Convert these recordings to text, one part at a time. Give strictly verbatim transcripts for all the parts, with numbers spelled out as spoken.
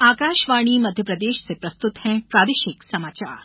आकाशवाणी मध्य प्रदेश से प्रस्तुत हैं प्रादेशिक समाचार।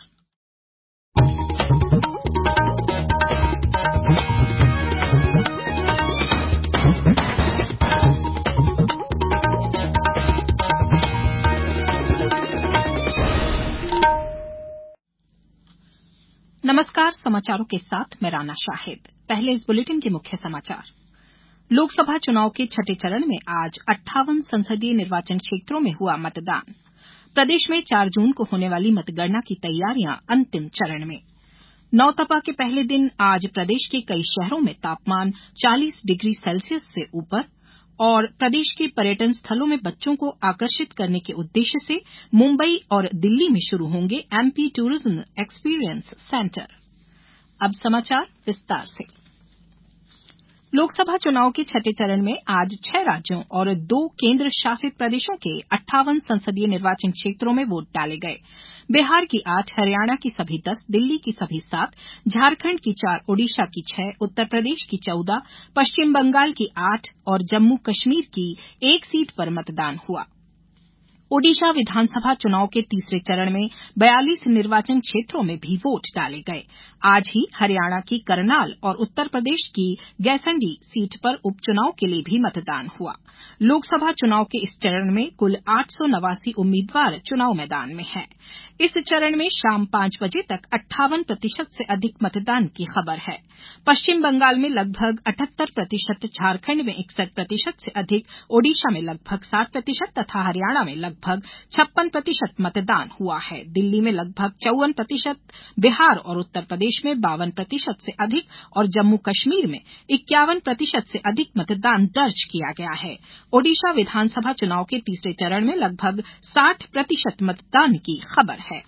नमस्कार, समाचारों के साथ मैं राना शाहिद। पहले इस बुलेटिन के मुख्य समाचार। लोकसभा चुनाव के छठे चरण में आज अट्ठावन संसदीय निर्वाचन क्षेत्रों में हुआ मतदान। प्रदेश में चार जून को होने वाली मतगणना की तैयारियां अंतिम चरण में। नौतपा के पहले दिन आज प्रदेश के कई शहरों में तापमान चालीस डिग्री सेल्सियस से ऊपर और प्रदेश के पर्यटन स्थलों में बच्चों को आकर्षित करने के उद्देश्य से मुंबई और दिल्ली में शुरू होंगे एमपी टूरिज्म एक्सपीरियंस सेंटर। अब समाचार विस्तार से। लोकसभा चुनाव के छठे चरण में आज छह राज्यों और दो केंद्र शासित प्रदेशों के अट्ठावन संसदीय निर्वाचन क्षेत्रों में वोट डाले गए। बिहार की आठ, हरियाणा की सभी दस, दिल्ली की सभी सात, झारखंड की चार, ओडिशा की छह, उत्तर प्रदेश की चौदह, पश्चिम बंगाल की आठ और जम्मू कश्मीर की एक सीट पर मतदान हुआ। ओडिशा विधानसभा चुनाव के तीसरे चरण में बयालीस निर्वाचन क्षेत्रों में भी वोट डाले गए। आज ही हरियाणा की करनाल और उत्तर प्रदेश की गैसंडी सीट पर उपचुनाव के लिए भी मतदान हुआ। लोकसभा चुनाव के इस चरण में कुल आठ सौ नवासी उम्मीदवार चुनाव मैदान में हैं। इस चरण में शाम पांच बजे तक अट्ठावन प्रतिशत से अधिक मतदान की खबर है। पश्चिम बंगाल में लगभग अठहत्तर प्रतिशत, झारखंड में इकसठ प्रतिशत से अधिक, ओडिशा में लगभग साठ प्रतिशत तथा हरियाणा में लगभग छप्पन प्रतिशत मतदान हुआ है। दिल्ली में लगभग चौवन प्रतिशत, बिहार और उत्तर प्रदेश में बावन प्रतिशत से अधिक और जम्मू कश्मीर में इक्यावन प्रतिशत से अधिक मतदान दर्ज किया गया है। ओडिशा विधानसभा चुनाव के तीसरे चरण में लगभग साठ प्रतिशत मतदान की खबर है।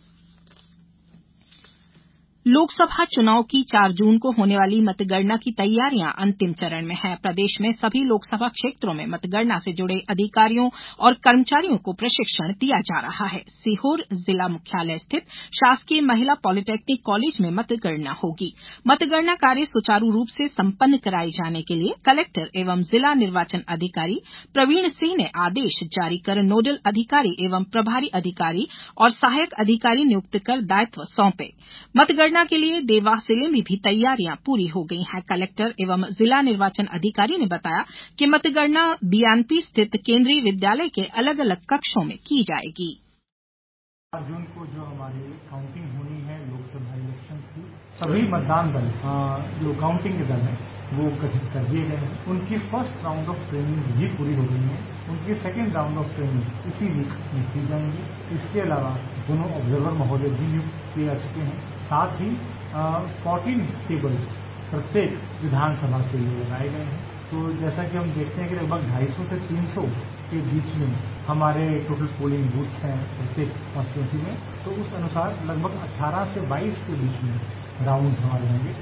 लोकसभा चुनाव की चार जून को होने वाली मतगणना की तैयारियां अंतिम चरण में हैं। प्रदेश में सभी लोकसभा क्षेत्रों में मतगणना से जुड़े अधिकारियों और कर्मचारियों को प्रशिक्षण दिया जा रहा है। सीहोर जिला मुख्यालय स्थित शासकीय महिला पॉलिटेक्निक कॉलेज में मतगणना होगी। मतगणना कार्य सुचारू रूप से संपन्न कराए जाने के लिए कलेक्टर एवं जिला निर्वाचन अधिकारी प्रवीण सिंह ने आदेश जारी कर नोडल अधिकारी एवं प्रभारी अधिकारी और सहायक अधिकारी नियुक्त कर दायित्व सौंपे। मतगणना के लिए देवास जिले में भी तैयारियां पूरी हो गई हैं। कलेक्टर एवं जिला निर्वाचन अधिकारी ने बताया कि मतगणना बीएनपी स्थित केंद्रीय विद्यालय के अलग अलग कक्षों में की जाएगी। चार जून को जो हमारी काउंटिंग होनी है लोकसभा इलेक्शन की, सभी मतदान दल जो काउंटिंग के दल हैं वो गठित कर दिए गए हैं। उनकी फर्स्ट राउंड ऑफ ट्रेनिंग भी पूरी हो गई है। उनकी सेकेंड राउंड ऑफ ट्रेनिंग इसी वीक में की जाएंगी। इसके अलावा दोनों ऑब्जर्वर महोदय भी नियुक्त किए जा चुके हैं। साथ ही चौदह टेबल्स प्रत्येक विधानसभा के लिए लगाए गए हैं। तो जैसा कि हम देखते हैं कि लगभग ढाई सौ से तीन सौ के बीच में हमारे टोटल पोलिंग बूथ्स हैं प्रत्येक कॉन्स्टिट्यूंसी में, तो उस अनुसार लगभग अठारह से बाईस के बीच में राउंड हमारे होंगे।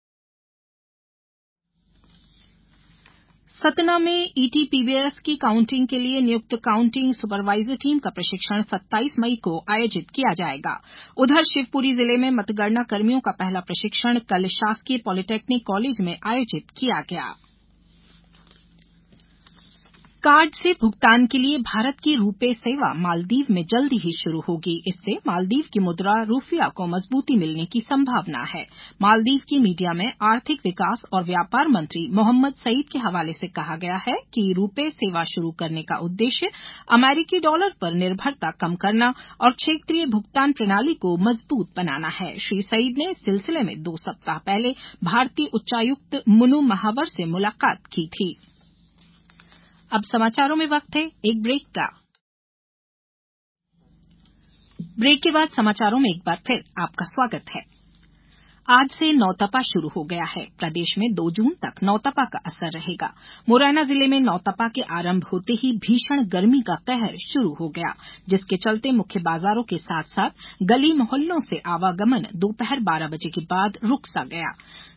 सतना में ईटीपीबीएस की काउंटिंग के लिए नियुक्त काउंटिंग सुपरवाइजर टीम का प्रशिक्षण सत्ताईस मई को आयोजित किया जाएगा। उधर शिवपुरी जिले में मतगणना कर्मियों का पहला प्रशिक्षण कल शासकीय पॉलिटेक्निक कॉलेज में आयोजित किया गया। कार्ड से भुगतान के लिए भारत की रूपे सेवा मालदीव में जल्दी ही शुरू होगी। इससे मालदीव की मुद्रा रूफिया को मजबूती मिलने की संभावना है। मालदीव की मीडिया में आर्थिक विकास और व्यापार मंत्री मोहम्मद सईद के हवाले से कहा गया है कि रूपे सेवा शुरू करने का उद्देश्य अमेरिकी डॉलर पर निर्भरता कम करना और क्षेत्रीय भुगतान प्रणाली को मजबूत बनाना है। श्री सईद ने इस सिलसिले में दो सप्ताह पहले भारतीय उच्चायुक्त मुनु महावर से मुलाकात की थी। अब समाचारों में वक्त है एक ब्रेक का। ब्रेक के बाद समाचारों में एक बार फिर आपका स्वागत है। आज से नौतपा शुरू हो गया है। प्रदेश में दो जून तक नौतपा का असर रहेगा। मुरैना जिले में नौतपा के आरंभ होते ही भीषण गर्मी का कहर शुरू हो गया, जिसके चलते मुख्य बाजारों के साथ साथ गली मोहल्लों से आवागमन दोपहर बारह बजे के बाद रुक सा गया।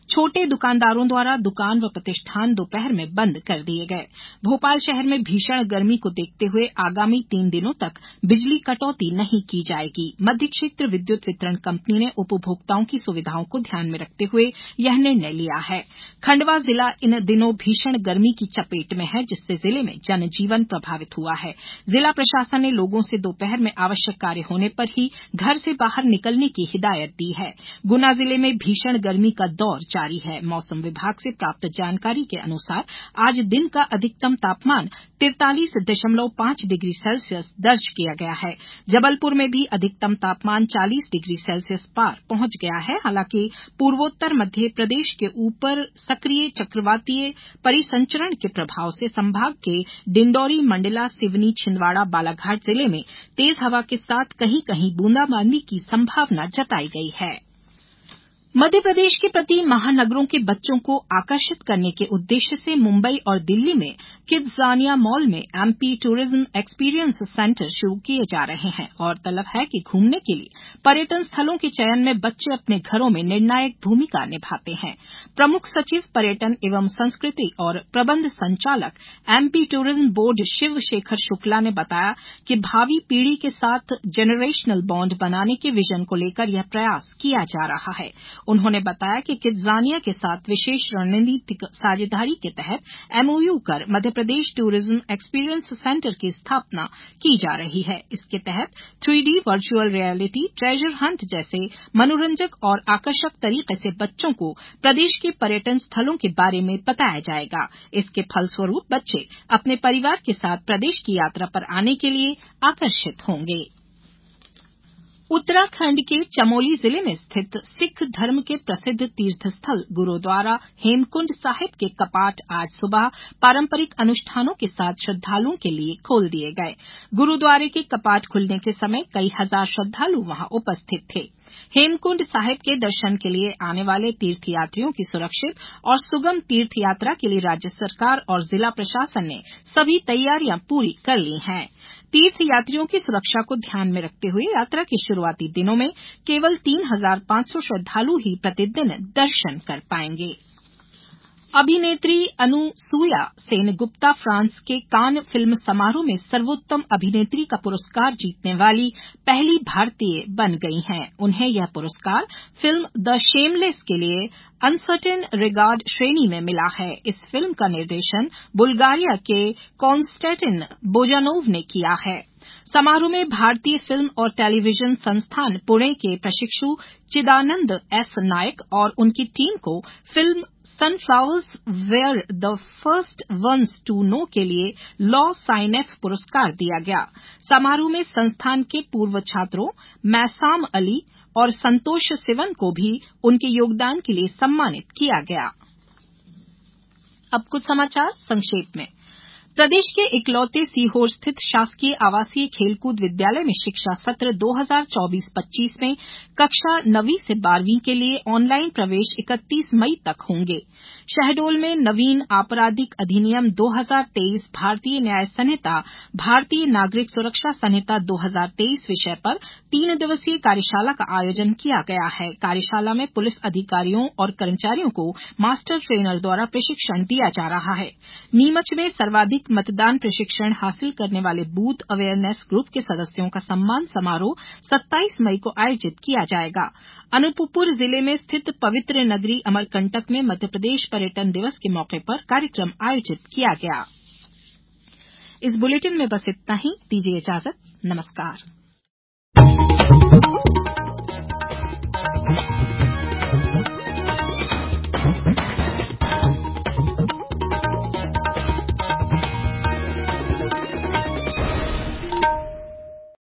छोटे दुकानदारों द्वारा दुकान व प्रतिष्ठान दोपहर में बंद कर दिए गए। भोपाल शहर में भीषण गर्मी को देखते हुए आगामी तीन दिनों तक बिजली कटौती नहीं की जाएगी। मध्य क्षेत्र विद्युत वितरण कंपनी ने उपभोक्ताओं की सुविधाओं को ध्यान में रखते हुए यह निर्णय लिया है। खंडवा जिला इन दिनों भीषण गर्मी की चपेट में है, जिससे जिले में जनजीवन प्रभावित हुआ है। जिला प्रशासन ने लोगों से दोपहर में आवश्यक कार्य होने पर ही घर से बाहर निकलने की हिदायत दी है। गुना जिले में भीषण गर्मी का दौर जारी है। मौसम विभाग से प्राप्त जानकारी के अनुसार आज दिन का अधिकतम तापमान तिरतालीस दशमलव पांच डिग्री सेल्सियस दर्ज किया गया है। जबलपुर में भी अधिकतम तापमान चालीस डिग्री सेल्सियस पार पहुंच गया है। हालांकि पूर्वोत्तर मध्य प्रदेश के ऊपर सक्रिय चक्रवातीय परिसंचरण के प्रभाव से संभाग के डिंडौरी, मंडला, सिवनी, छिंदवाड़ा, बालाघाट जिले में तेज हवा के साथ कहीं कहीं बूंदाबांदी की संभावना जताई गई है। मध्य प्रदेश के प्रति महानगरों के बच्चों को आकर्षित करने के उद्देश्य से मुंबई और दिल्ली में किड्जानिया मॉल में एमपी टूरिज्म एक्सपीरियंस सेंटर शुरू किए जा रहे हैं और तलब है कि घूमने के लिए पर्यटन स्थलों के चयन में बच्चे अपने घरों में निर्णायक भूमिका निभाते हैं। प्रमुख सचिव पर्यटन एवं संस्कृति और प्रबंध संचालक MP tourism board Shiv Shekhar Shukla ने बताया कि भावी पीढ़ी के साथ जेनरेशनल बॉन्ड बनाने के विजन को लेकर यह प्रयास किया जा रहा है। उन्होंने बताया कि किड्जानिया के साथ विशेष रणनीतिक साझेदारी के तहत एमओयू कर Madhya Pradesh tourism experience centre की स्थापना की जा रही है। इसके तहत three D virtual reality, treasure hunt जैसे मनोरंजक और आकर्षक तरीके से बच्चों को प्रदेश के पर्यटन स्थलों के बारे में बताया जाएगा। इसके फलस्वरूप बच्चे अपने परिवार के साथ प्रदेश की यात्रा पर आने के लिए आकर्षित होंगे। उत्तराखंड के चमोली जिले में स्थित सिख धर्म के प्रसिद्ध तीर्थस्थल गुरुद्वारा हेमकुंड साहिब के कपाट आज सुबह पारंपरिक अनुष्ठानों के साथ श्रद्धालुओं के लिए खोल दिए गए। गुरुद्वारे के कपाट खुलने के समय कई हजार श्रद्धालु वहां उपस्थित थे। हेमकुंड साहिब के दर्शन के लिए आने वाले तीर्थयात्रियों की सुरक्षित और सुगम तीर्थ यात्रा के लिए राज्य सरकार और जिला प्रशासन ने सभी तैयारियां पूरी कर ली हैं। तीर्थयात्रियों की सुरक्षा को ध्यान में रखते हुए यात्रा के शुरुआती दिनों में केवल तीन हजार पांच सौ श्रद्धालु ही प्रतिदिन दर्शन कर पाएंगे। अभिनेत्री अनुसूया सेनगुप्ता फ्रांस के कान फिल्म समारोह में सर्वोत्तम अभिनेत्री का पुरस्कार जीतने वाली पहली भारतीय बन गई हैं। उन्हें यह पुरस्कार फिल्म द शेमलेस के लिए अनसर्टेन रिगार्ड श्रेणी में मिला है। इस फिल्म का निर्देशन बुल्गारिया के कॉन्स्टेंटिन बोजानोव ने किया है। समारोह में भारतीय फिल्म और टेलीविजन संस्थान पुणे के प्रशिक्षु चिदानंद एस नायक और उनकी टीम को film sunflowers were the first ones to know के लिए लॉ साइनेफ पुरस्कार दिया गया। समारोह में संस्थान के पूर्व छात्रों मैसाम अली और संतोष सिवन को भी उनके योगदान के लिए सम्मानित किया गया। अब कुछ समाचार संक्षेप में। प्रदेश के इकलौते सीहोर स्थित शासकीय आवासीय खेलकूद विद्यालय में शिक्षा सत्र दो हजार चौबीस पच्चीस में कक्षा नवीं से बारहवीं के लिए ऑनलाइन प्रवेश इकतीस मई तक होंगे। शहडोल में नवीन आपराधिक अधिनियम दो हजार तेईस, भारतीय न्याय संहिता, भारतीय नागरिक सुरक्षा संहिता दो हजार तेईस विषय पर तीन दिवसीय कार्यशाला का आयोजन किया गया है। कार्यशाला में पुलिस अधिकारियों और कर्मचारियों को मास्टर ट्रेनर द्वारा प्रशिक्षण दिया जा रहा है। नीमच में सर्वाधिक मतदान प्रशिक्षण हासिल करने वाले बूथ अवेयरनेस ग्रुप के सदस्यों का सम्मान समारोह सत्ताईस मई को आयोजित किया जाएगा। अनूपपुर जिले में स्थित पवित्र नगरी अमरकंटक में मध्यप्रदेश पर्यटन दिवस के मौके पर कार्यक्रम आयोजित किया गया। इस बुलेटिन में बस इतना ही। दीजिए इजाजत। नमस्कार।